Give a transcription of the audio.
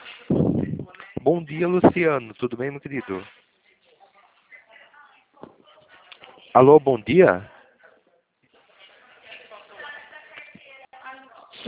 Bom dia, Luciano. Tudo bem, meu querido? Alô, bom dia?